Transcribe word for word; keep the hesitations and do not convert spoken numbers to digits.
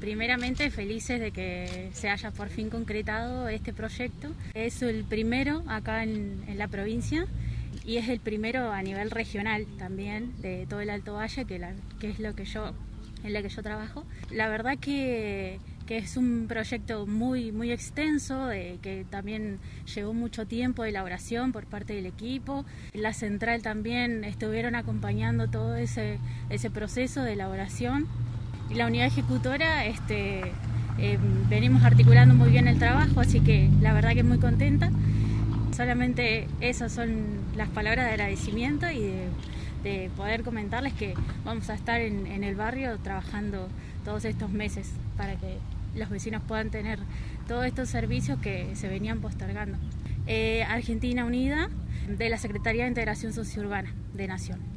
Primeramente felices de que se haya por fin concretado este proyecto. Es el primero acá en, en la provincia y es el primero a nivel regional también de todo el Alto Valle, que, la, que es lo que yo, en la que yo trabajo. La verdad que, que es un proyecto muy, muy extenso, de, que también llevó mucho tiempo de elaboración por parte del equipo. La central también estuvieron acompañando todo ese, ese proceso de elaboración. Y la unidad ejecutora, este, eh, venimos articulando muy bien el trabajo, así que la verdad que muy contenta. Solamente esas son las palabras de agradecimiento y de, de poder comentarles que vamos a estar en, en el barrio trabajando todos estos meses para que los vecinos puedan tener todos estos servicios que se venían postergando. Eh, Argentina Unida, de la Secretaría de Integración Sociourbana de Nación.